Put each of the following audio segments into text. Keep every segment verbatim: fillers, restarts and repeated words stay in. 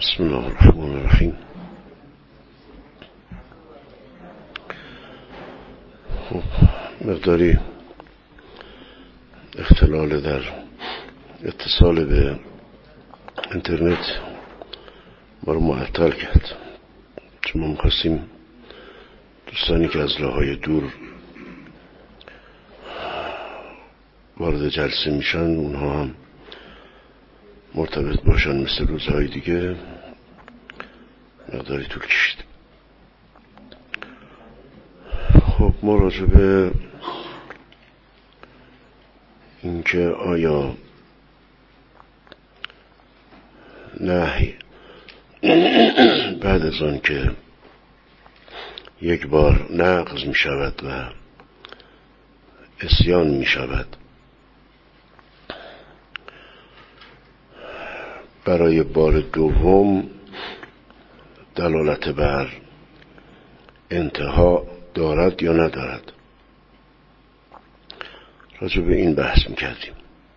بسم الله الرحمن الرحیم. خب مقداری اختلال در اتصال به اینترنت ما رو معطل کرد، چون ما می‌خواستیم دوستانی که از راه‌های دور وارد جلسه میشن اونها هم مرتبط باشن مثل روزهای دیگه. مقداری طول کشید. خب ما راجع به اینکه آیا نهی بعد از آن که یک بار نقض می شود و عصیان می شود برای بار دوم دلالت بر انتها دارد یا ندارد، راجع به این بحث میکردیم.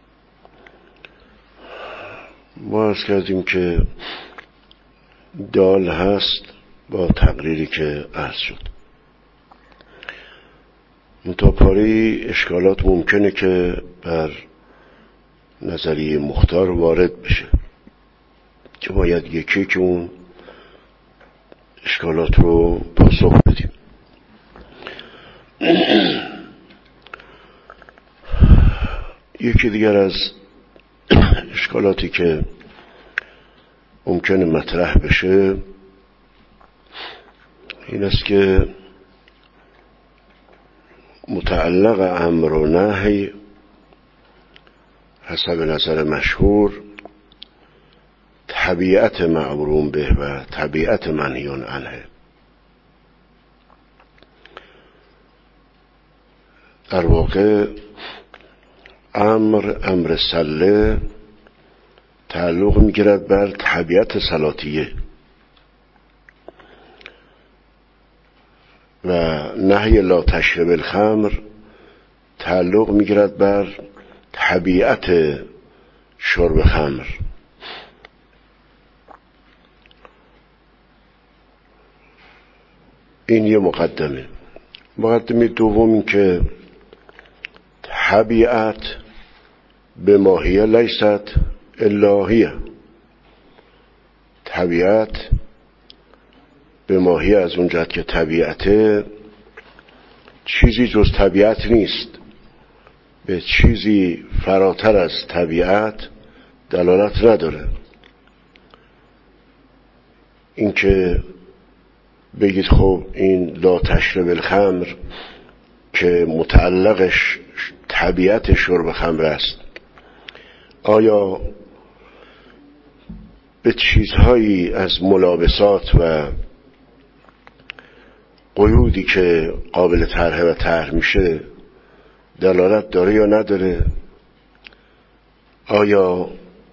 ما عرض کردیم که دال هست با تقریری که عرض شد. منتها پاره اشکالات ممکنه که بر نظریه مختار وارد بشه که باید یکی که اون اشکالات رو پاسخ بدیم. یکی دیگر از اشکالاتی که ممکنه مطرح بشه این است که متعلق امر و نهی حسب نظر مشهور طبیعت مأمور به و طبیعت منهی عنه. در واقع امر امر سله تعلق میگیرد بر طبیعت صلاتیه و نهی لا تشرب الخمر تعلق میگیرد بر طبیعت شرب خمر. این یه مقدمه. مقدمه دوم این که طبیعت به ماهیه لیست الهیه. طبیعت به ماهیه از اون جهت که طبیعته چیزی جز طبیعت نیست، به چیزی فراتر از طبیعت دلالت نداره. این که بگید خب این لا تشرب الخمر که متعلقش طبیعت شرب خمر است، آیا به چیزهایی از ملابسات و قیودی که قابل طرح و طرح میشه دلالت داره یا نداره؟ آیا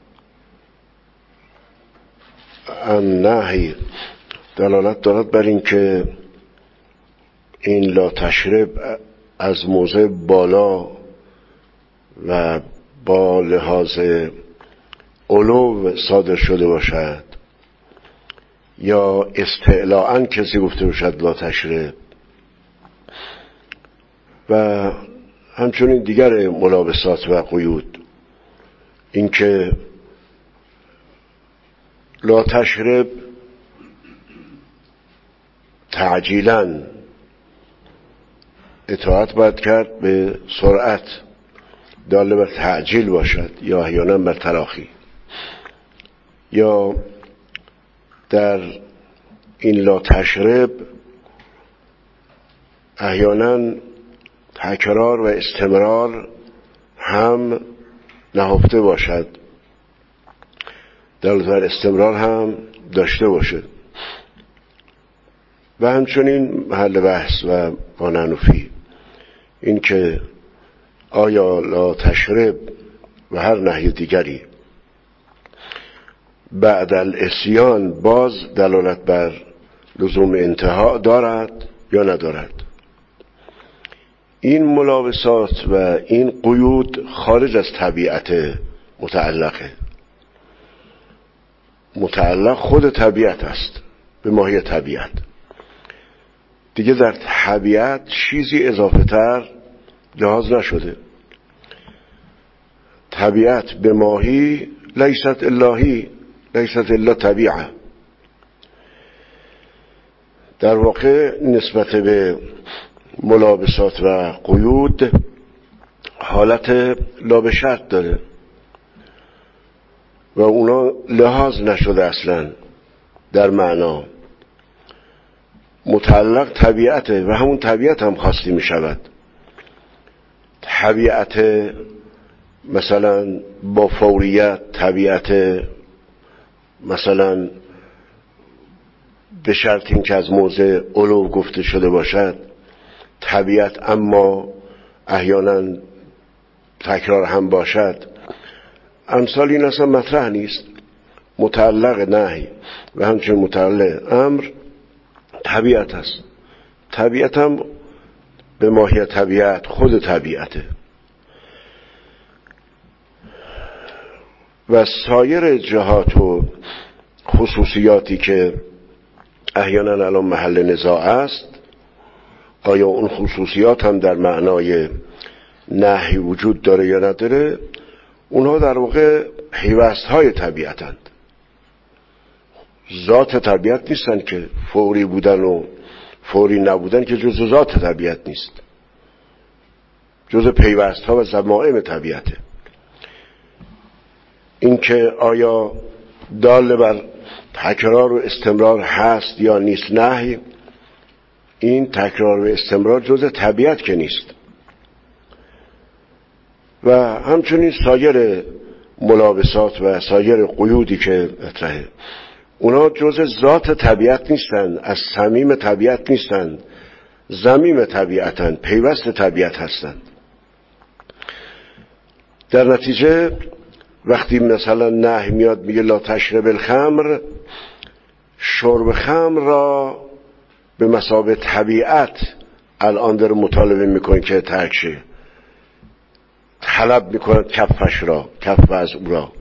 النهی دلالت دارد بر این که این لا تشرب از موضع بالا و با لحاظ علو صادر شده باشد، یا استعلاءً کسی گفته باشد لا تشرب؟ و همچنین دیگر ملابسات و قیود، این که لا تشرب تعجیلاً اطاعت باید کرد به سرعت داله بر تعجیل باشد یا احیانا بر تراخی، یا در این لا تشرب احیانا تکرار و استمرار هم نهفته باشد، دلالت بر استمرار هم داشته باشد. و همچنین محل بحث و مانعنفی این که آیا لا تشرب و هر نهی دیگری بعد العصیان باز دلالت بر لزوم انتها دارد یا ندارد؟ این ملابسات و این قیود خارج از طبیعت متعلقه. متعلق خود طبیعت است، به ماهی طبیعت. دیگه در طبیعت چیزی اضافه تر لحاظ نشده. طبیعت به ماهی لیست الهی، لیست الا طبیعه. در واقع نسبت به ملابسات و قیود حالت لا به شرط داره و اونا لحاظ نشده اصلا در معنا. متعلق طبیعته و همون طبیعت هم خواستی می شود. طبیعت مثلا با فوریت، طبیعت مثلا به شرط این که از موضع علو گفته شده باشد، طبیعت اما احیانا تکرار هم باشد. امثال این اصلا مطرح نیست. متعلق نهی و همچنین متعلق امر طبیعت است. طبیعت هم به ماهی طبیعت خود طبیعته و سایر جهات و خصوصیاتی که احیانا الان محل نزاع است، آیا اون خصوصیات هم در معنای نهی وجود داره یا نداره، اونها در واقع پیوست های طبیعتند، ذات طبیعت نیستن که فوری بودن و فوری نبودن که جزء ذات طبیعت نیست، جزء پیوست ها و ضمائم طبیعته. اینکه آیا دال بر تکرار و استمرار هست یا نیست نهی، این تکرار و استمرار جزء طبیعت که نیست. و همچنین سایر ملابسات و سایر قیودی که مطرحه، اونا جزء ذات طبیعت نیستن، از صمیم طبیعت نیستن، ضمیم طبیعتن، پیوست طبیعت هستند. در نتیجه وقتی مثلا نهی میاد میگه لا تشرب الخمر، شرب خمر را به مثابه طبیعت الان در مطالبه میکنه که ترک شه، طلب میکنه کفش را، کف از او را.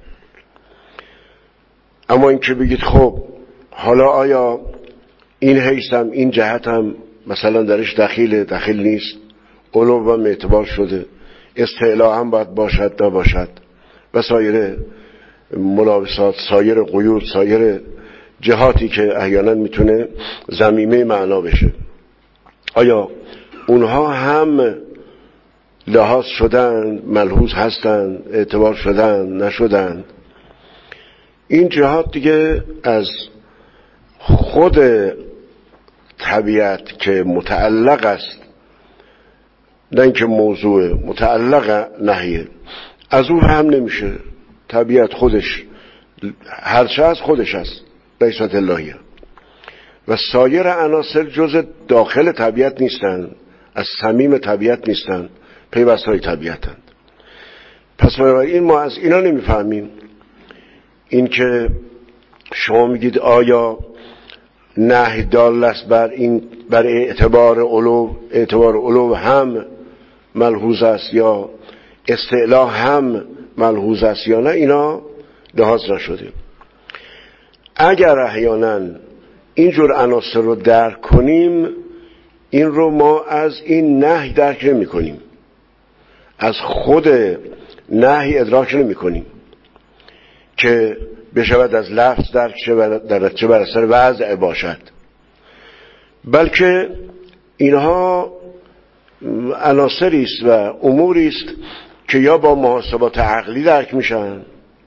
اما این که بگید خب حالا آیا این حیثم این جهتم مثلا درش دخیل دخیل نیست، علو هم اعتبار شده، استعلا هم باید باشد نباشد و سایر ملابسات، سایر قیود، سایر جهاتی که احیانا میتونه ضمیمه معنا بشه، آیا اونها هم لحاظ شدن، ملحوظ هستن، اعتبار شدن، نشدن؟ این جهات دیگه از خود طبیعت که متعلق است، نه اینکه موضوع متعلق نهیه، از اون هم نمیشه. طبیعت خودش هرچه از خودش است، لیست الهیه، و سایر عناصر جز داخل طبیعت نیستن، از صمیم طبیعت نیستن، پیوست های طبیعتند. پس این ما از اینا نمیفهمیم. این که شما میگید آیا نهی دال است بر این، بر اعتبار علو، اعتبار علو هم ملحوظ است یا استعلا هم ملحوظ است یا نه، اینا لحاظ نشده. اگر احیانا اینجور عناصر رو درک کنیم، این رو ما از این نهی درک نمی کنیم، از خود نهی ادراک نمی کنیم که بشود از لفظ درک شود، در چه بر اثر وضع باشد، بلکه اینها عناصری است و اموری است که یا با محاسبات عقلی درک میشن.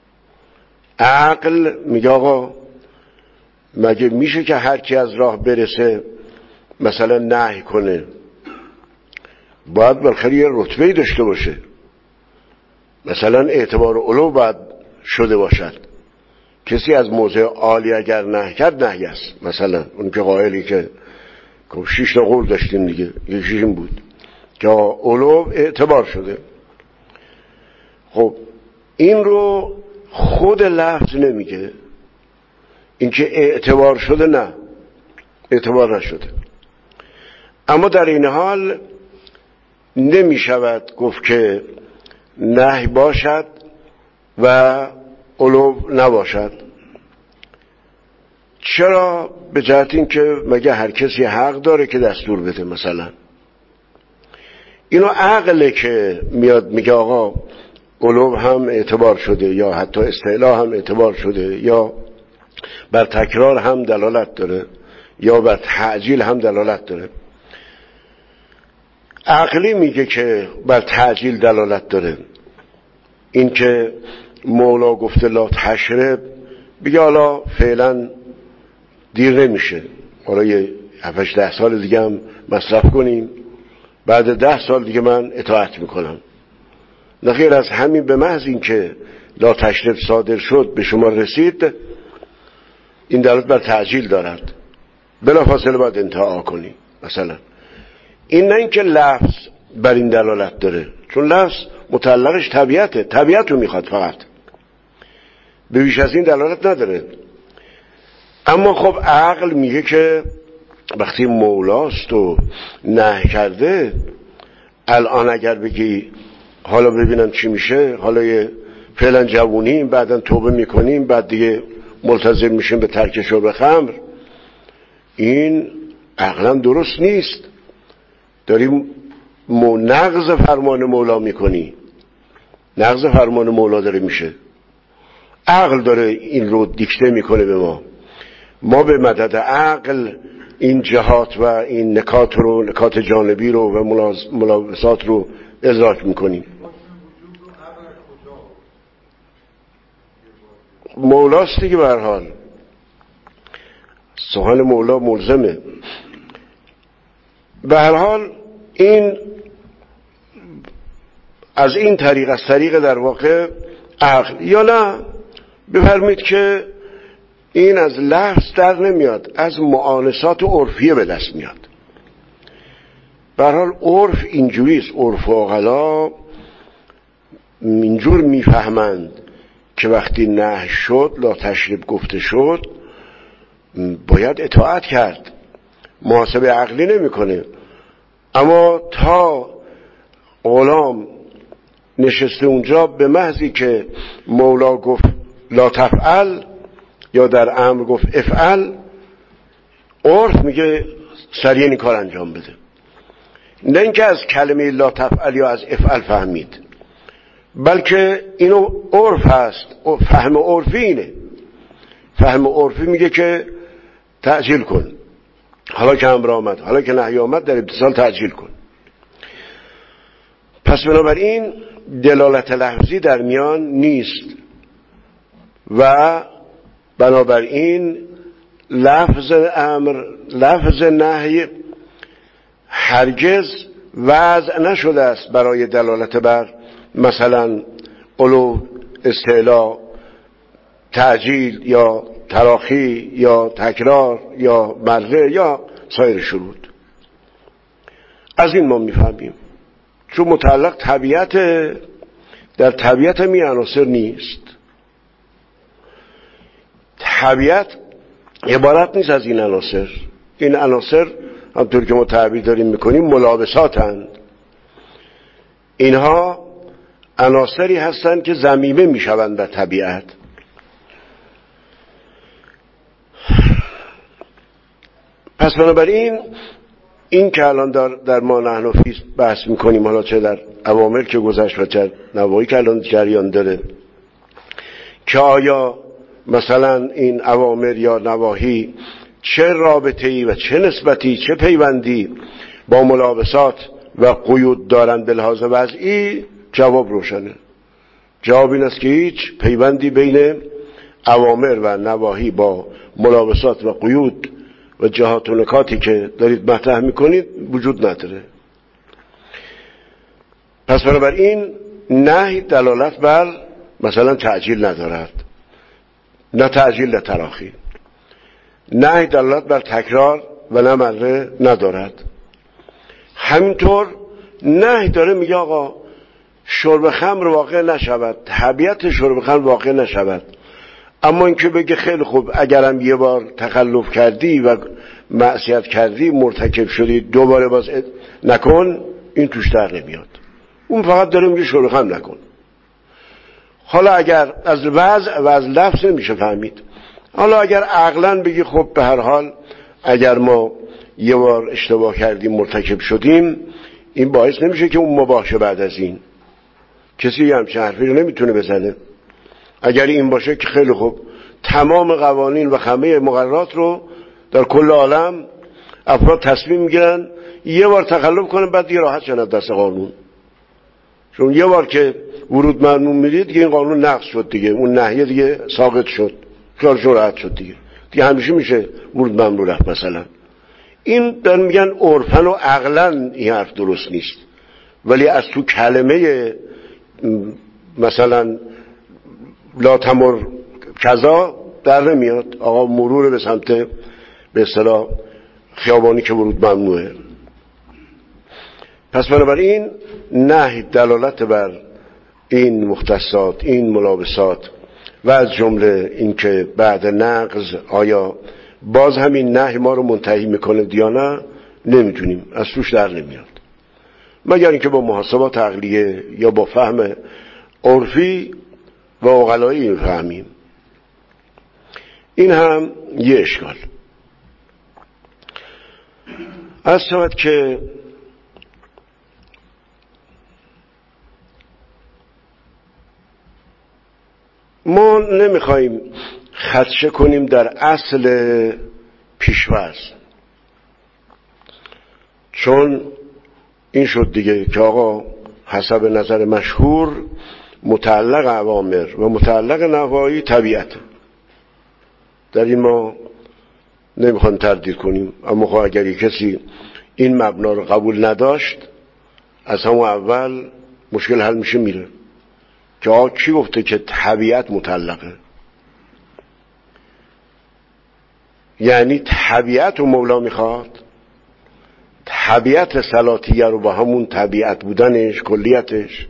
عقل میگه آقا مگه میشه که هر کی از راه برسه مثلا نهی کنه؟ باید بالاخره یه رتبه‌ای داشته باشه، مثلا اعتبار علو باید شده باشد. کسی از موضع عالی اگر نهی کرد نهی است. مثلا اون که قائلی که شش تا قول داشتیم دیگه، یکیش این بود که علو اعتبار شده. خب این رو خود لفظ نمیگه، این که اعتبار شده نه، اعتبار نشده. اما در این حال نمی شود گفت که نهی باشد و علو نباشد. چرا؟ به جهت این که مگه هر کسی حق داره که دستور بده؟ مثلا اینو عقله که میاد میگه آقا قلوب هم اعتبار شده، یا حتی استعلا هم اعتبار شده، یا بر تکرار هم دلالت داره، یا بر تعجیل هم دلالت داره. عقلی میگه که بر تعجیل دلالت داره. این که مولا گفته لا تشرب، بگه حالا فعلا دیر نمیشه، حالا یه هفتش ده سال دیگه هم مصرف کنیم، بعد ده سال دیگه من اطاعت میکنم. نه غیر از همین، به محض این که لا تشرب صادر شد به شما رسید، این دلالت بر تعجیل دارد، بلافاصله باید انتها کنی. مثلا این نه اینکه لفظ بر این دلالت داره، چون لفظ متعلقش طبیعته، طبیعت رو میخواد فقط، به بیش از این دلالت نداره. اما خب عقل میگه که وقتی مولاست و نهی کرده، الان اگر بگی حالا ببینم چی میشه، حالا یه فعلا جوونیم، بعدا توبه میکنیم، بعد دیگه ملتزم میشیم به ترک شرب خمر، این عقلا درست نیست. داریم نقض فرمان مولا میکنی، نقض فرمان مولا داره میشه. عقل داره این رو دیکته میکنه به ما، ما به مدد عقل این جهات و این نکات رو، نکات جانبی رو و ملابسات رو ادراک میکنیم. مولاست دیگه، به هر حال سخن مولا ملزمه. به هر حال این از این طریق، از طریق در واقع عقل، یا نه بفرمید که این از لفظ در نمیاد، از معانسات عرفیه به دست میاد. به هر حال عرف اینجوریست، عرف و عقلا اینجور میفهمند که وقتی نهی شد، لا تشرب گفته شد، باید اطاعت کرد، محاسبه عقلی نمیکنه. اما تا غلام نشسته اونجا، به محضی که مولا گفت لا تفعل یا در امر گفت افعل، عرف میگه سریع این کار انجام بده. نه اینکه از کلمه لا تفعل یا از افعل فهمید، بلکه اینو عرف هست، فهم عرفی اینه. فهم عرفی میگه که تعجیل کن، حالا که امر آمد، حالا که نهی آمد، در امتثال تعجیل کن. پس بنابراین دلالت لفظی در میان نیست و بنابراین لفظ امر، لفظ نهی هرگز وضع نشده است برای دلالت بر مثلا علو، استعلا، تعجیل یا تراخی یا تکرار یا مره یا سایر شروط. از این ما میفهمیم، چون متعلق طبیعت، در طبیعت می عناصر نیست. طبیعت عبارت نیست از این عناصر. این عناصر همطور که ما تعبیر داریم میکنیم ملابساتند. اینها عناصری هستند که ضمیمه میشوند در طبیعت. پس بنابراین این که الان در, در ما نحن فی بحث میکنیم، حالا چه در اوامر که گذشت و چه نواهی که الان جریان داره، که آیا مثلا این اوامر یا نواهی چه رابطه‌ای و چه نسبتی، چه پیوندی با ملابسات و قیود دارند به لحاظ وضعی؟ جواب روشنه. جواب این است که هیچ پیوندی بین اوامر و نواهی با ملابسات و قیود و جهات و نکاتی که دارید مطرح میکنید وجود نداره. پس بنابراین نهی دلالت بر مثلا تعجیل ندارد، نه تعجیل نه تراخی. نهی دلالت بر تکرار و نه مره ندارد. همینطور نهی داره میگه آقا شرب خمر واقع نشود، طبیعت شرب خمر واقع نشود. اما اینکه بگه خیلی خوب اگرم یه بار تخلف کردی و معصیت کردی، مرتکب شدی، دوباره باز نکن، این توش در نمیاد. اون فقط داره میگه شرب خمر نکن. حالا اگر از وضع و از لفظ نمیشه فهمید، حالا اگر عقلاً بگی خب به هر حال اگر ما یه بار اشتباه کردیم مرتکب شدیم، این باعث نمیشه که اون مباح شه. بعد از این کسی همچین حرفی رو نمیتونه بزنه. اگر این باشه که خیلی خوب، تمام قوانین و همه مقررات رو در کل عالم افراد تصمیم میگیرن یه بار تخلف کنن، بعد دیگه راحت شدن دست قانون. چون یه بار که ورود ممنوع میدید دیگه این قانون نقض شد، دیگه اون نهیه دیگه ساقط شد، خیالشون راحت شد، دیگه دیگه همیشه میشه ورود ممنوع رفت. مثلا این در میگن عرفن و عقلن این حرف درست نیست، ولی از تو کلمه مثلا لا تمر کذا در نمیاد. آقا مرور به سمت به اصطلاح خیابانی که ورود ممنوعه. پس بنابراین نهی دلالت بر این مختصات، این ملابسات و از جمله اینکه بعد نقض آیا باز همین نهی ما رو منتهی میکنه یا نه نمیدونیم، از توش در نمیاد، مگر اینکه با محاسبات عقلیه یا با فهم عرفی و عقلایی فهمیم. این هم یه اشکال. از شود که ما نمیخوایم خدشه کنیم در اصل پیش‌فرض، چون این شد دیگه که آقا حسب نظر مشهور متعلق اوامر و متعلق نواهی طبیعت. در این ما نمیخوایم تردید کنیم، اما اگر یک کسی این مبنا رو قبول نداشت از همون اول مشکل حل میشه میره که آقا کی گفته که طبیعت متعلقه؟ یعنی طبیعت رو مولا میخواد، طبیعت صلاتیه رو با همون طبیعت بودنش کلیتش.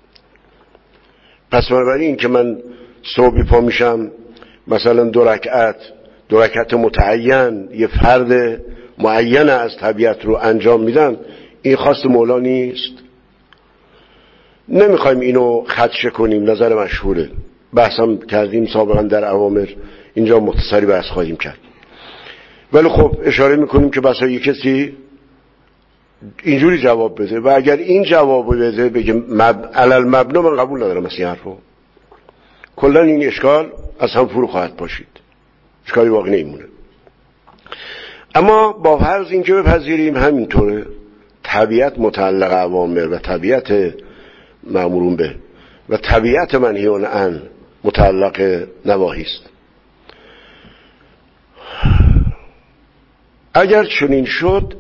پس بنابراین این که من صبحی پا میشم مثلا دو رکعت دو رکعت متعین یه فرد معین از طبیعت رو انجام میدم، این خواست مولا نیست. نمیخوایم اینو خدشه کنیم، نظر مشهوره، بحثم کردیم سابقا در اوامر، اینجا مختصری بحث خواهیم کرد. ولی خب اشاره میکنیم که بسا یک کسی اینجوری جواب بده و اگر این جواب بده بگه مب... علل مبنا من قبول ندارم از این حرفو، کلا این اشکال از هم فرو خواهد پاشید، اشکالی واقعی نمیمونه. اما با فرض این که بپذیریم همینطوره، طبیعت متعلق اوامر و طبیعت مأمورون به و طبیعت منهیون عن متعلق نواهی است. اگر چنین شد،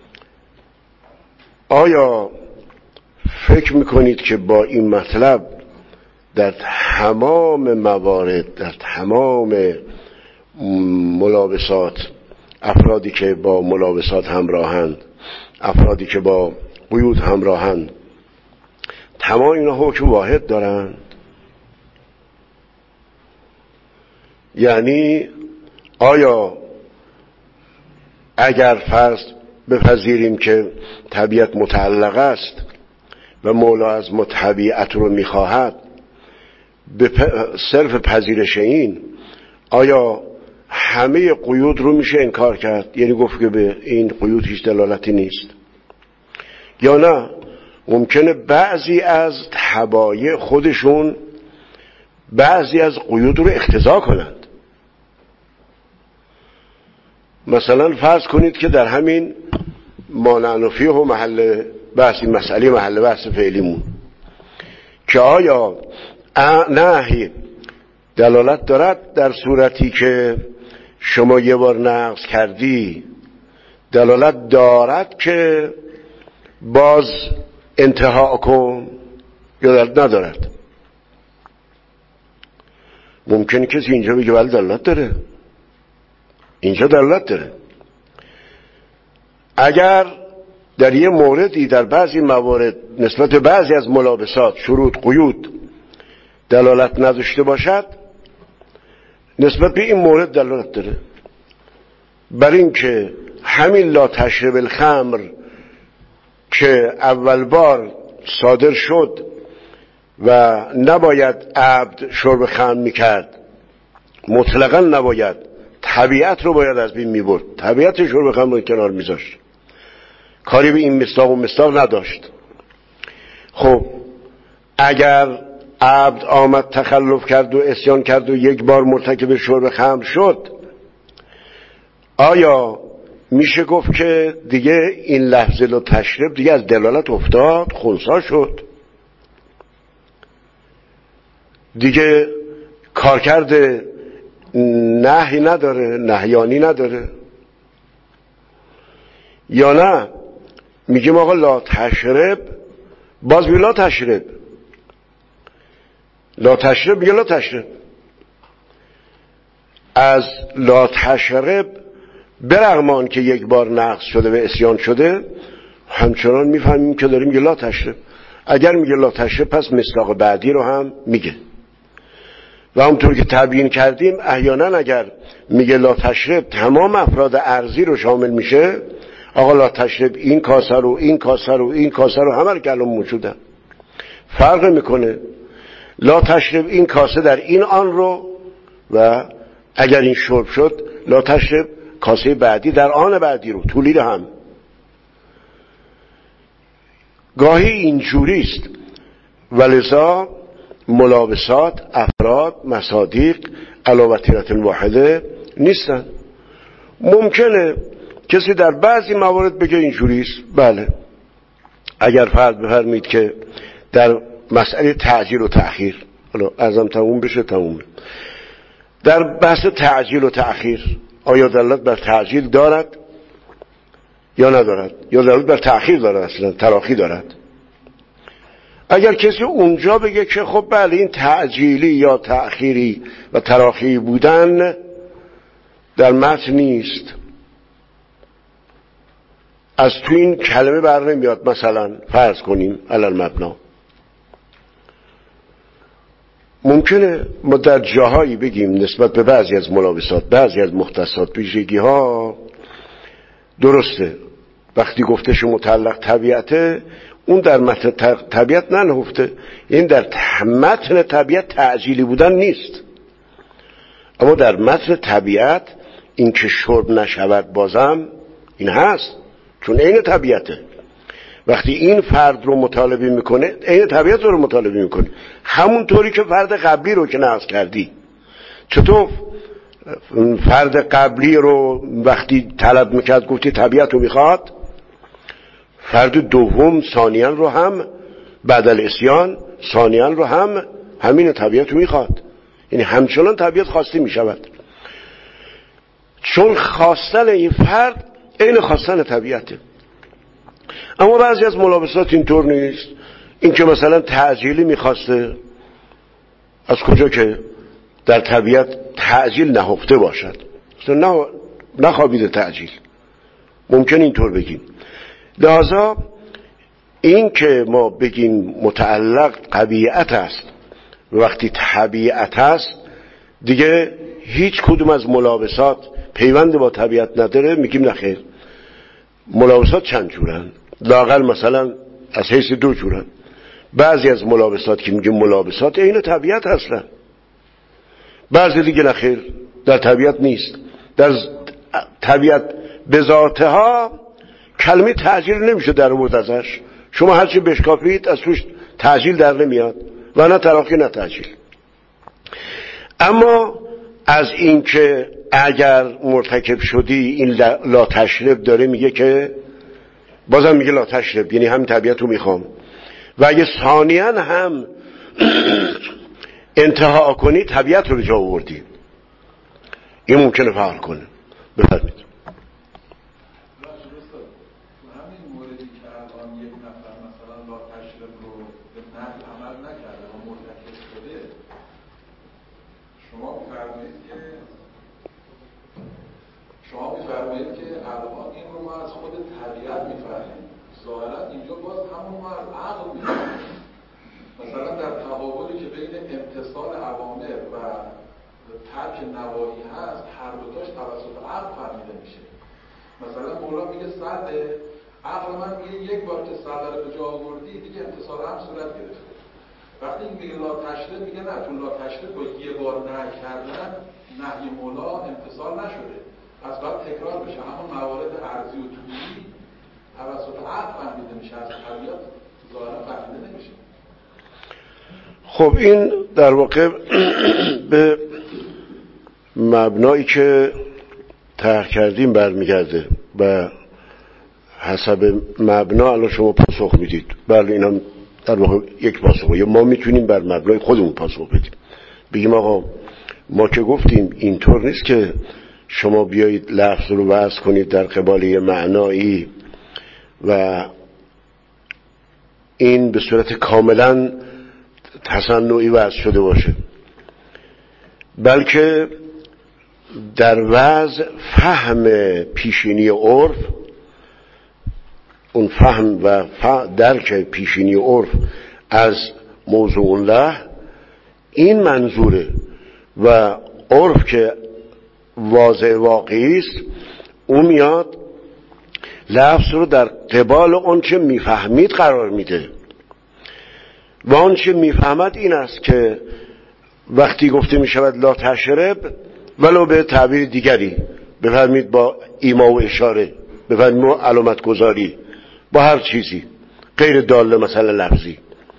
آیا فکر میکنید که با این مطلب در تمام موارد، در تمام ملابسات، افرادی که با ملابسات همراهند، افرادی که با قیود همراهند، تمام اینا حکم واحد دارند؟ یعنی آیا اگر فرض بپذیریم که طبیعت متعلق است و مولا از ما طبیعت رو میخواهد، به صرف پذیرش این آیا همه قیود رو میشه انکار کرد؟ یعنی گفت که به این قیود هیچ دلالتی نیست، یا نه ممکنه بعضی از تبایع خودشون بعضی از قیود رو اقتضا کنند. مثلا فرض کنید که در همین مانعنفیه و محل بحثی مسئله محل بحث فعلیمون که آیا نهی دلالت دارد در صورتی که شما یه بار نقض کردی، دلالت دارد که باز انتها کن یا دلالت ندارد؟ ممکنه کسی اینجا بگه ولی دلالت داره، اینجا دلالت داره. اگر در یه موردی در بعضی موارد نسبت به بعضی از ملابسات، شروط، قیود دلالت نداشته باشد، نسبت به این مورد دلالت داره. بر این که همین لا تشرب الخمر که اول بار صادر شد و نباید عبد شرب خمر میکرد مطلقا نباید، طبیعت رو باید از بین میبرد، طبیعت شرب خمر رو کنار میذاشت، کاری به این مصداق و مصداق نداشت. خب اگر عبد آمد تخلف کرد و عصیان کرد و یک بار مرتکب شرب خمر شد، آیا میشه گفت که دیگه این لفظ لا تشرب دیگه از دلالت افتاد، خنثی شد، دیگه کارکرد نهی نداره، نهیانی نداره؟ یا نه میگیم آقا لا تشرب، باز بی لا تشرب، لا تشرب میگه لا تشرب، از لا تشرب برغمان که یک بار نقض شده و عصیان شده، همچنان میفهمیم که داریم میگه لا تشرب. اگر میگه لا تشرب پس مصداق بعدی رو هم میگه. و همونطور که تبیین کردیم احیانا اگر میگه لا تشرب تمام افراد ارضی رو شامل میشه، آقا لا تشرب این کاسه رو این کاسه رو این کاسه رو همه رو که الان موجودن، فرق میکنه. لا تشرب این کاسه در این آن رو، و اگر این شرب شد لا تشرب کاسه بعدی در آن بعدی رو، طولی رو هم. گاهی اینجوریست، ولذا ملابسات افراد مصادیق علی وتیرة واحده نیستن. ممکنه کسی در بعضی موارد بگه اینجوریست، بله، اگر فرض بفرمایید که در مسئله تعجیل و تأخیر، حالا ازم تموم بشه تموم، در بحث تعجیل و تأخیر آیا دلالت بر تعجیل دارد یا ندارد، یا دلالت بر تأخیر دارد، اصلا تراخی دارد؟ اگر کسی اونجا بگه که خب بله این تعجیلی یا تأخیری و تراخی بودن در متن نیست، از تو این کلمه بر نمیاد، مثلا فرض کنیم علل مبنا، ممکنه ما در جاهایی بگیم نسبت به بعضی از ملابسات، بعضی از مختصات، ویژگی ها درسته، وقتی گفتش متعلق طبیعته، اون در متن طبیعت ننهفته، این در متن طبیعت تعجیلی بودن نیست، اما در متن طبیعت این که شرب نشود بازم این هست، چون عین طبیعته. وقتی این فرد رو مطالبه میکنه عین طبیعت رو مطالبه میکنه، همونطوری که فرد قبلی رو که نقض کردی. چطور فرد قبلی رو وقتی طلب میکرد گفتی طبیعت رو میخواد، فرد دوم ثانیاً رو هم بعد العصیان ثانیاً رو هم همین طبیعت رو میخواد، یعنی همچنان طبیعت خواسته میشود، چون خواستن این فرد عین خواستن طبیعته. اما بعضی از ملابسات اینطور نیست، این که مثلا تعجیلی میخواسته، از کجا که در طبیعت تعجیل نهفته باشد، نه نخوابیده تعجیل، ممکن اینطور بگیم. لذا این که ما بگیم متعلق طبیعت است وقتی طبیعت است، دیگه هیچ کدوم از ملابسات پیوند با طبیعت نداره، میگیم نخیر. ملابسات چند جورن؟ لااقل مثلا از حیث دو جورن. بعضی از ملابسات که میگیم ملابسات این طبیعت هستن، بعضی دیگه نخیر، در طبیعت نیست. در طبیعت به ذاتها کلمه تعجیل نمیشه در آورد ازش، شما هرچی بشکافید از توش تعجیل در نمیاد، و نه تراخی نه تعجیل. اما از این که اگر مرتکب شدی این لا تشرب داره میگه که بازم میگه لا تشرب، یعنی همین طبیعت رو میخوام، و اگه ثانیاً هم انتها کنی طبیعت رو به جا آوردی، این ممکنه فعال کنه. بفرمید. شما می‌فرمایید که الان این رو ما از خود طبیعت می‌فهمیم، ظاهراً اینجا باز همون ما از عقل می‌فهمیم. مثلا در تقابلی که بین امتصال اوامر و ترک نواهی هست، هر دوتاش توسط عقل فهمیده میشه. مثلا مولا میگه صد، عقل من میگه یک بار که صد رو به جا آوردی دیگه امتصال هم صورت گرفته. وقتی میگه لا تشرب، میگه نه، چون لا تشرب با یه بار نه کردن نهی مولا امتصال نشده، پس باید تکرار بشه. همون موارد ارضی و طولی توسط عقل فهمیده میشه، از طبیعت ظاهرا فهمیده نمیشه. خب این در واقع به مبنایی که طرح کردیم برمیگرده و حسب مبنا الان شما پاسخ میدید. بله این هم در واقع یک پاسخه، یا ما میتونیم بر مبنای خودمون پاسخ بدیم، بگیم آقا ما که گفتیم اینطور نیست که شما بیایید لفظ رو وضع کنید در قبال یه معنایی و این به صورت کاملا تصنعی وضع شده باشه، بلکه در وضع فهم پیشینی عرف، اون فهم و درک پیشینی عرف از موضوع الله این منظوره و عرف که واضح واقعی است اون میاد لفظ رو در قبال اون چه میفهمید قرار میده و اون چه میفهمد این است که وقتی گفته میشود لا تشرب ولو به تعبیر دیگری بفرمید، با ایما و اشاره، بفرمید با علامت گذاری، با هر چیزی غیر داله مثلا لفظی،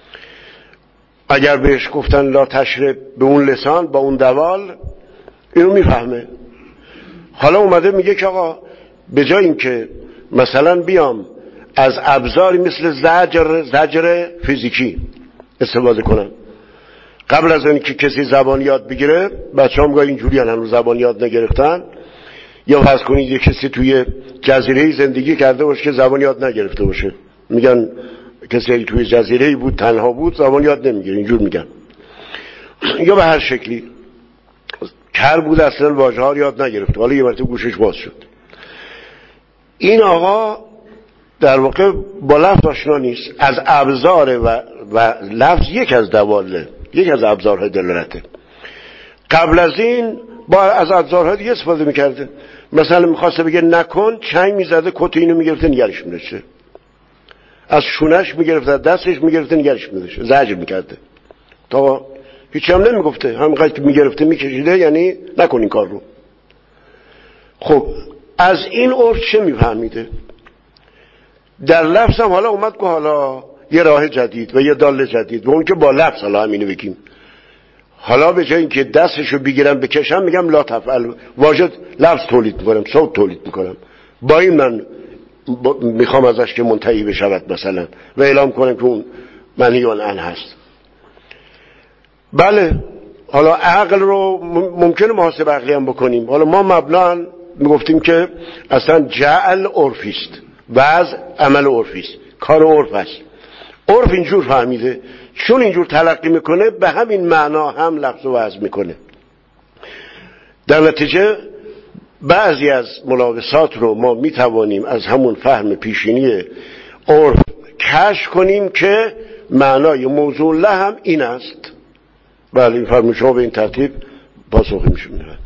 اگر بهش گفتن لا تشرب به اون لسان با اون دوال اینو میفهمه. حالا اومده میگه که آقا به جای این که مثلا بیام از ابزاری مثل زجر زجر فیزیکی استفاده کنم، قبل از اینکه کسی زبان یاد بگیره، بچه‌ها میگن اینجوری هنوز زبان یاد نگرفتن، یا فرض کنید یه کسی توی جزیره‌ای زندگی کرده باشه که زبان یاد نگرفته باشه، میگن کسی توی جزیره‌ای بود تنها بود زبان یاد نمیگیره، اینجور میگن. یا به هر شکلی کر بود اصلا واژه‌ها یاد نگرفته، حالا یه مرتبه گوشش باز شد. این آقا در واقع با لفظ آشنا نیست، از ابزار و, و لفظ یک از دواله، یک از ابزارهای دلالته. قبل از این با از ابزارهای دیگه استفاده میکرده، مثلا میخواسته بگه نکن، چنگ میزده، کت اینو میگرفته نگرش میداشته، از شونش میگرفته، دستش میگرفته نگرش میداشته، زجر میکرده، تا هیچی هم نمیگفته، همینقدر که میگرفته میکشیده، یعنی نکن این کار رو. خب از این عرف چه میفهمیده؟ در لفظ هم حالا اومد که حالا یه راه جدید و یه دال جدید و اون که با لفظ حالا همینو بگیم، حالا به جای اینکه دستشو بگیرم بکشم میگم لا تفعل، واژه لفظ تولید میکنم، صوت تولید میکنم، با این من میخوام ازش که منتهی بشود مثلا و اعلام کنم که اون منهی عنه هست. بله حالا عقل رو ممکنه محاسبه عقلی هم بکنیم. حالا ما مبنا میگفتیم که اصلا جعل عرفی است، وضع عمل عرفی است، کار عرف است. عرف اینجور فهمیده، چون اینجور تلقی میکنه به همین معنا هم لفظ و وضع میکنه. در نتیجه بعضی از ملابسات رو ما میتوانیم از همون فهم پیشینی عرف کشف کنیم که معنای موضوع الله هم این است. بله این فرمون شما به این ترتیب پاسخی میشه میدهد.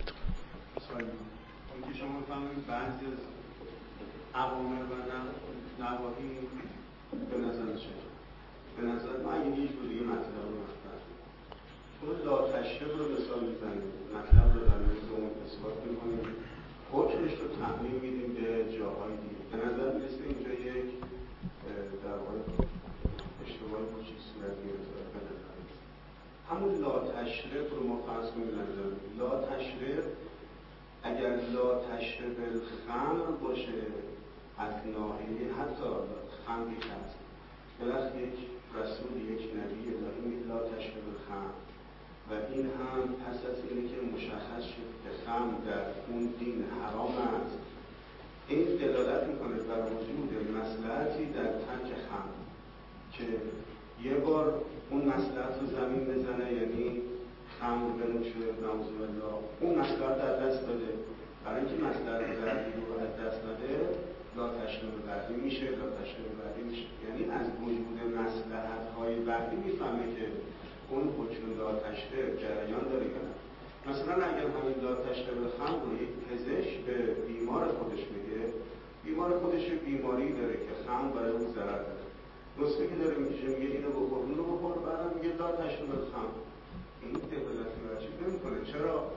به نظر ما اگه هیچ بود دیگه مطلب رو مطلب اون لا تشرب رو مثال میزنیم، مطلب رو در مورد اون اثبات میکنیم، حکمش رو تعمیم میدیم به جاهای دیگه. به نظر میرسه اینجا یک در واقع اشتباه کوچیک صورت گرفته. به نظر همون لا تشرب رو ما فرض کنیم نظر لا تشرب، اگر لا تشرب الخمر باشه از ناحیه حتی خمری هست، بلخ یک رسول یک نبی الهی میگه لا تشرب الخمر و این هم پس از اینه که مشخص شد که خمر در اون دین حرام است، این دلالت میکنه بر وجود مصلحتی در ترک خمر که یه بار اون مصلحت رو زمین بزنه، یعنی خمر بنوشه نعوذ بالله، اون مصلحت در دست داده، برای اینکه مصلحت بعدی رو از دست داده لا تشرب بعدی میشه، لا تشرب بعدی میشه، یعنی از وجود مصلحت های بعدی میفهمه که اون حکم لا تشرب جریان داره یا نه. مثلا اگر همین لا تشرب خمر رو یک پزشک به بیمار خودش میگه، بیمار خودش بیماری داره که خمر برای اون ضرر داره، نسخه که داره میشه میگه اینو بخور اونو بخور، بعدم میگه لا تشرب خمر، این دلالت بر چیز نمیکنه. چرا؟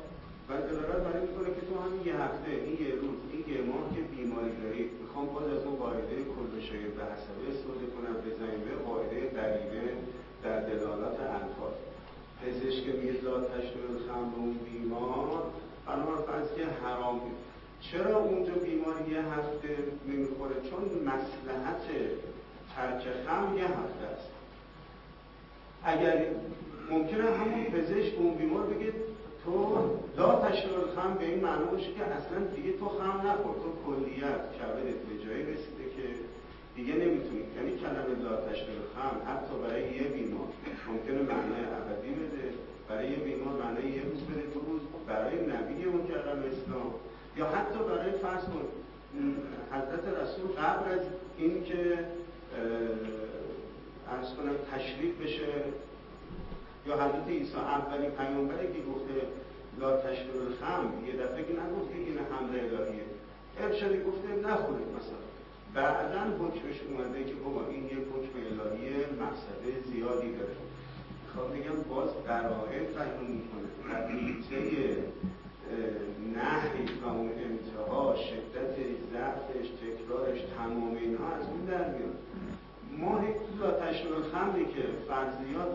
و دلالت بر این میکنه که تو همین یه هفته، این یه روز، این یه ماه که بیماری داری، میخوام باز از اون قاعده کل شیء به حسبه استفاده کنم، بزنیم به قاعده قرینه در دلالات الفاظ. پزشک میگه لا تشرب الخمر به اون بیمار، بنابراین فرض که حرام بود. چرا اونجا بیماری یه هفته نمیخوره؟ چون مصلحت ترک خمر یه هفته است. اگر ممکنه همون پزشک اون بیمار بگه تو لا تشرب الخمر به این معنی باشه که اصلا دیگه تو خمر نخور، تو کلیت کبدت به جایی رسیده که دیگه نمیتونی. یعنی کلمه لا تشرب الخمر حتی برای یه بیمار ممکنه معنای ابدی بده، برای یه بیمار معنای یه روز بده، دو روز. برای نبی مکرم اسلام یا حتی برای فرض کن حضرت رسول قبل از این که عرض کنم تشریف بشه، یا حضرت عیسی اولین پیامبری که گفته لا تشرب الخمر، یه دفعه که نگفته این امر الهیه، ارشادی گفته نخورید مثلا. بعداً حکمش اومده که بابا این یه حکم الهیه مقصد زیادی داره. میخوام بگم باز قرائن بیان میکنه نتیجه نهی و اون انتها، شدت ضعفش، تکرارش، تمام اینها از اون در میاد. ما لا تشرب الخمری که فرضیات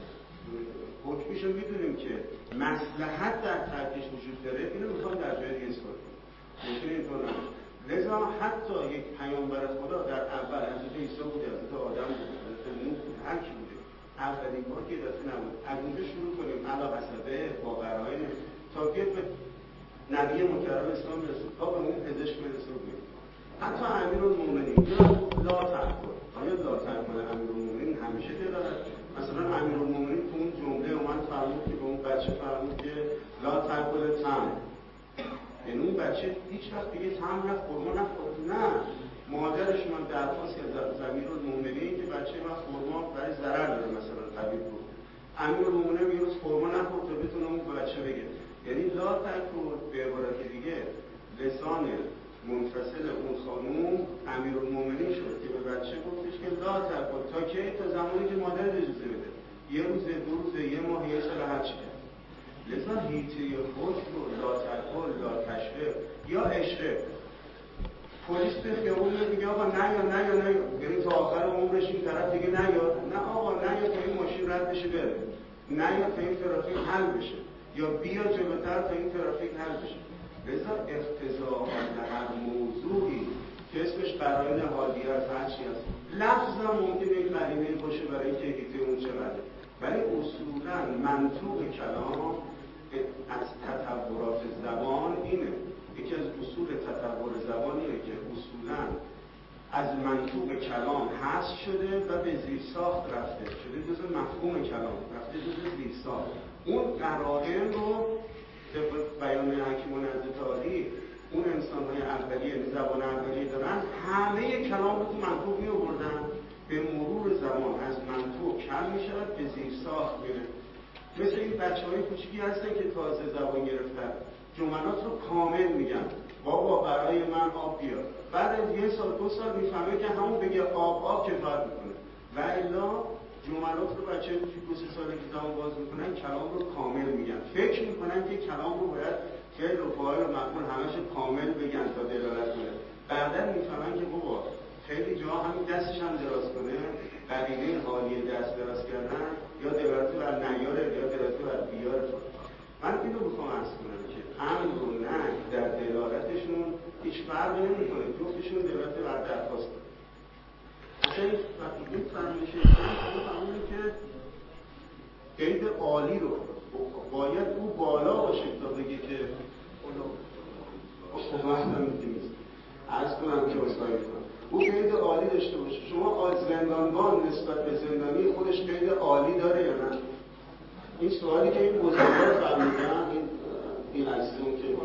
حکمیشو میدونیم که مصلحت در ترکش وجود داره، اینو میخوام در جای دیگه اثبات کنم. ممکنه اینطور نباشه. لذا حتی یک پیامبر خدا در اول حضرت عیسی بود، حضرت آدم بود، حضرت نوح بود، هر کی بوده، اولین بار که دست نبود. از اونجا شروع کنیم علا حسبه با قرائن تا که به نبی مکرم اسلام برسیم، تا به اون پزشک برسیم. حتی امیرالمومنین لا تأکل، آیا لا تأکل امیرالمومنین همیشه دلالت؟ مثلا امیرالمومنین تو اون جمله اومد فرمود که به اون بچه فرمود که لا تأکل تمر، یعنی اون بچه هیچ وقت دیگه تمر نه، خرما نخورد. نه، مادرش من درخواست کرد امیرالمومنین که بچه من خرما برای ضرر داره مثلا طبیب بود. امیرالمومنین یه روز خرما نخورد تا بتونه اون بچه بگه. یعنی لا تأکل به عبارت دیگه لسان منفصل اون خانوم امیرالمومنین شد که به بچه گفتش که لا تأکل تا که تا زمانی که مادر اجازه بده، یه روز، دو روز، یه ماه، یه سال، هر چی کرد. لذا هیچی حکم رو لا تأکل، لا تشرب یا اشرب. پلیس به خیابون میگه آقا نه یا نه یا نه، یعنی تا آخر عمرش این طرف دیگه نه یا نه آقا نه یا تا این ماشین رد بشه بره، نه یا تا این ترافیک حل بشه، یا بیا جلوتر تا این ترافیک حل بشه. لذا اقتضاء هر موضوعی که اسمش قرائن حالیه از هر چی هست، لفظ هم ممکنه یک قرینه باشه برای اینکه هیته اون چقدره، ولی اصولا منطوق کلام از تطورات زبان اینه. یکی از اصول تطور زبان اینه که اصولا از منطوق کلام حذف شده و به زیرساخت رفته، شده جزء مفهوم کلام، رفته جزء زیرساخت. اون قرائن رو بیان حکیمان حضرت عالی، اون انسان‌های اولیه زبان اولیه دارن، همه کلام رو تو منطوق می آوردن، به مرور زمان از منطوق کم می شود، به زیرساخت میره. مثل این بچه‌های کوچیکی هستن که تازه زبان گرفتن، جملات رو کامل میگن، بابا برای من آب بیار. بعد از یه سال دو سال میفهمه که همون بگه آب آب کفایت میکنه. و الا جملات رو بچه که دو سه سال که زبان باز میکنن کلام رو کامل میگن، فکر میکنن که کلام رو باید فعل و فاعل و مفعول همش کامل بگن تا دلالت کنه. بعدا میفهمن که بابا خیلی جا همین دستش هم دراز کنه، قرینه حالیه دست دراز کردن یا دلالت بر نیاره یا دلالت بر بیاره. من اینو میخوام عرض کنم که امر و نهی در دلالتشون هیچ فرقی نمیکنه، جفتشون دلالت بر درخواست داره. اصلا این فرمایش اسلام فرمونه که قید عالی رو باید او بالا باشه تا بگه که خب وقتم نیست عرض کنم که اصلاحی کنم، او قید عالی داشته باشه. شما زندانبان نسبت به زندانی خودش قید عالی داره یا نه؟ این سوالی که این بزرگوار فرمودن، این این اکسیوم که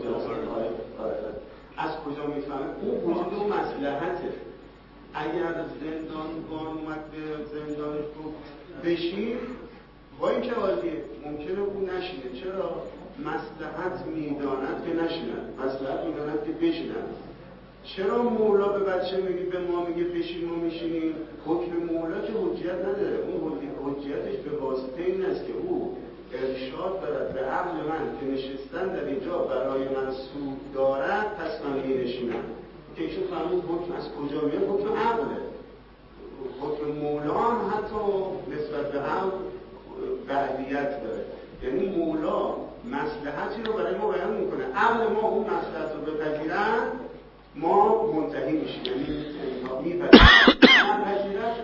از کجا میفهمه؟ اون وجود اون مصلحته. اگر زندانبان اومد به زندانش گفت بشین، با این که عالیه، ممکنه اون نشینه. چرا؟ مصلحت میداند که نشینند، مصلحت میداند که بشینند. چرا مولا به بچه میگه، به ما میگه بشین ما میشینیم؟ حکم مولا که حجیت نداره، اون حجیتش به واسطه این است که او ارشاد دارد به عقل من که نشستن در اینجا برای من سود دارد، پس من نشینم. که ایشون فهمید حکم از کجا میاد؟ حکم عقله. حکم مولا هم حتی نسبت به عقل بعدیت داره. یعنی مولا مصلحتی رو برای ما بیان میکنه، عقل ما اون مصلحت رو بپذیرن ما منتهی میشیم، یعنی میپذیرن نپذیرن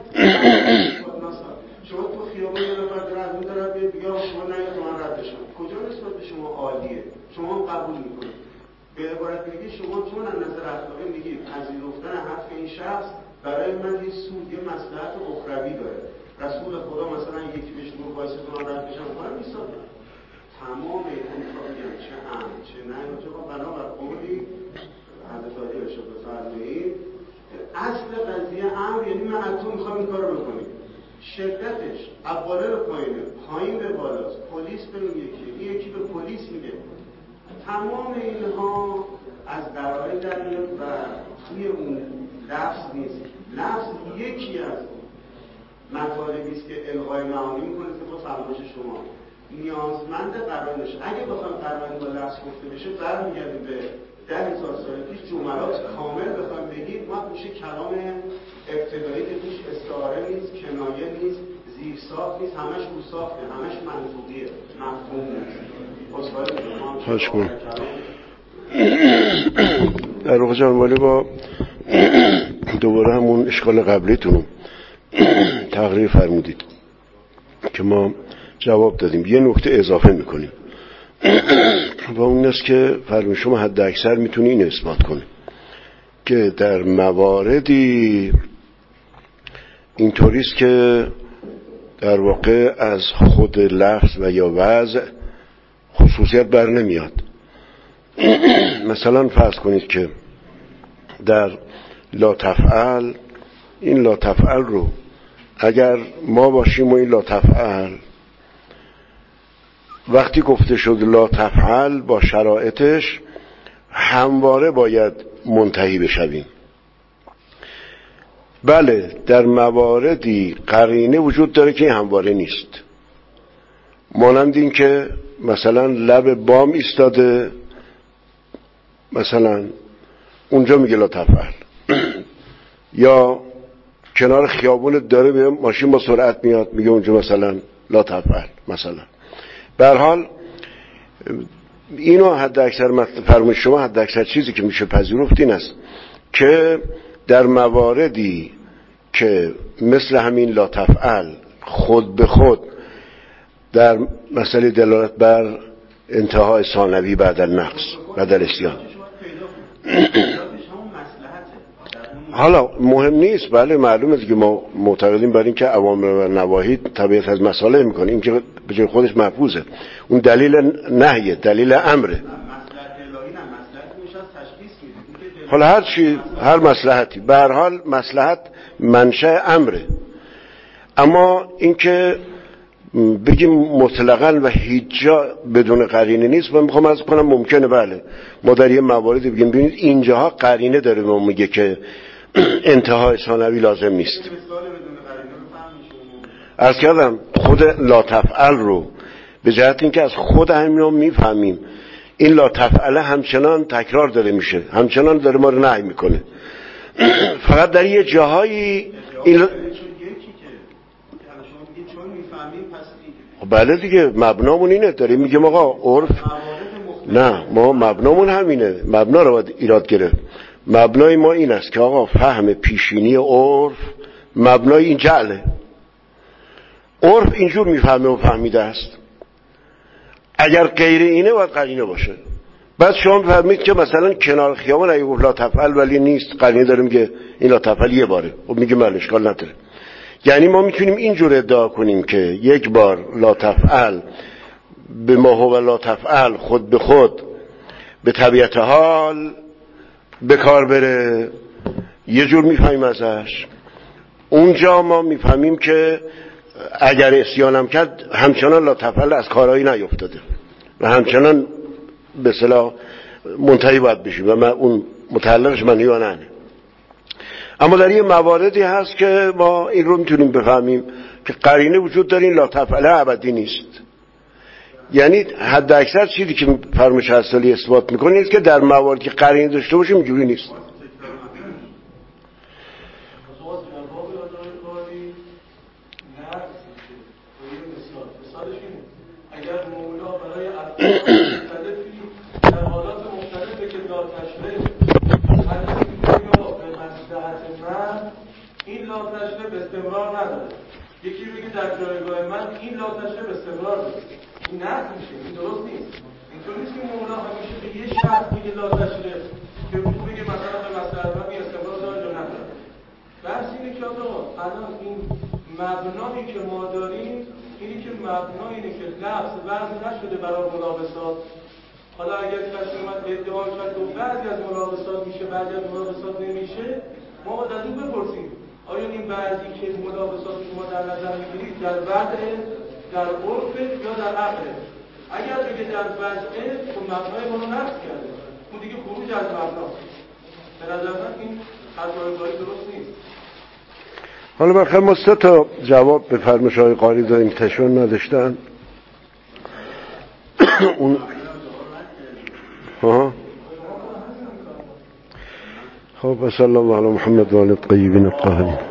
شما تو خیابون یه نفر در از اون طرف بیاد بگه شما نگه تو من رد بشم، کجا نسبت به شما عالیه؟ شما هم قبول میکنید. به عبارت دیگه شما چون از نظر اخلاقی میگید پذیرفتن حرف این شخص برای من یه سود، یه مصلحت اخروی داره. رسول خدا مثلا یکی بهش گفت وایس تو من رد بشم، کنم نیستاد تمام این میگم چه امر چه نه چه بنابر قولی حضرت علی ارشاد بفرمایید اصل قضیه امر یعنی من از تو میخوام این کارو بکنی. شدتش بالا به پایینه، پایین به بالاست، پلیس به اون یکی، این یکی به پلیس میگه. تمام اینها از قرائن در میاد و توی اون لفظ نیست. لفظ یکی از مطالبی است که الغای معانی میکنه که با فرمایش شما نیازمند قرائنش. اگه بخوام قرائن با لفظ گفته بشه برمیگردیم به ده هزار سال پیش جملات کامل بخوام بگید ما میشه کلام ابتدایی که توش استعاره نیست، کنایه نیست، زیر ساخت نیست، همش رو ساخته، همش منطوقیه، مفهوم نیست. خوشگون در واقع جانوالی با دوباره همون اشکال قبلیتون رو تقریر فرمودید که ما جواب دادیم. یه نکته اضافه میکنیم و اون است که فرمون شما حد اکثر میتونی این اثبات کنه که در مواردی اینطوریست که در واقع از خود لفظ و یا وضع خصوصیت بر نمیاد. مثلا فرض کنید که در لا تفعل، این لا تفعل رو اگر ما باشیم و این لا تفعل وقتی گفته شد لا تفعل با شرایطش همواره باید منتهی بشویم. بله در مواردی قرینه وجود داره که همواره نیست، مانند این که مثلا لب بام ایستاده، مثلا اونجا میگه لا تفعل، یا کنار خیابون داره ماشین با سرعت میاد میگه اونجا مثلا لا تفعل. مثلا به هر حال اینو حد اکثر فرمایش شما حد اکثر چیزی که میشه پذیرفت این است که در مواردی که مثل همین لا تفعل خود به خود در مسئله دلالت بر انتهای ثانوی بعد النقص بعد الاسیان حالا مهم نیست. بله معلومه دیگه ما معتقدیم بر این که اوامر و نواهی طبیعت از مسائل میکنه، این که به جای خودش محفوظه، اون دلیل نهیه، دلیل امره. حالا هر چی، هر مصلحتی، به هر حال مصلحت منشأ امره. اما اینکه بگیم مطلقاً و هیچ جا بدون قرینه نیست، من میخوام عرض کنم ممکنه بله ما در یه مواردی بگیم ببینید اینجاها قرینه داره ما میگه که انتهای ثانوی لازم نیست. عرض کردم خود لا تفعل رو به جهت اینکه از خود همین میفهمیم این لا تفعل همچنان تکرار داره میشه، همچنان داره ما رو نهی میکنه. فقط در یه جاهایی این بله دیگه مبنامون اینه، داریم میگیم آقا عرف نه، ما مبنامون همینه، مبنا رو باید ایراد گرفت. مبنای ما این است که آقا فهم پیشینی عرف مبنای این جعله، عرف اینجور میفهمه و فهمیده است، اگر غیر اینه باید قرینه باشه. بعد شما فهمید که مثلا کنار خیابان اگه گفت لا تفعل ولی نیست قرینه داره میگه این لا تفعل یه باره، خب میگه من اشکال نداره. یعنی ما میتونیم اینجور ادعا کنیم که یک بار لا تفعل به ما هو لا تفعل خود به خود به طبیعت حال به کار بره، یه جور میفهمیم ازش. اونجا ما میفهمیم که اگر اسیانم کرد همچنان لا تفعل از کارهایی نیفتاده و همچنان به اصطلاح منتهی باید بشیم و من اون متعلقش منی و نه. اما در یه مواردی هست که ما این رو میتونیم بفهمیم که قرینه وجود داره این لا تفعل ابدی نیست، یعنی حد اکثر چیزی که فرمایش اصلی اثبات میکنه است که در مواردی که قرینه داشته باشه اینجوری نیست. اگر مولا برای مختلفی در حالات مختلفی که لا تشریف یا به مصلحت من این لا تشریف استمرار نداره. یکی بگه در جایگاه من این لا تشریف استمرار داره، این نقص میشه، این درست نیست. اینطور نیست که مولا همیشه به یه شرط میگه لا تشریف که بگه مثلا به مصلحت من این استمرار داره یا نداره. بحث اینه که آقا الان این مبنایی که ما داریم اینی که مبنا اینه که لفظ وضع نشده برای ملابسات. حالا اگر کسی اومد ادعا کرد و بعضی از ملابسات میشه بعضی از ملابسات نمیشه، ما باید از اون بپرسیم آیا این بعضی که ملابسات شما در نظر میگیرید در وضع، در عرف یا در عقل؟ اگر بگه در وضع خب مبنای ما رو نقض کرده، اون دیگه خروج از مبنا. به نظر من این حرفای درست نیست. حالا بخیر ما سه تا جواب به فرمایش‌های قاری داریم که تشون نداشتن. اون ها خب صلی الله علی محمد و آل الطیبین الطاهرین.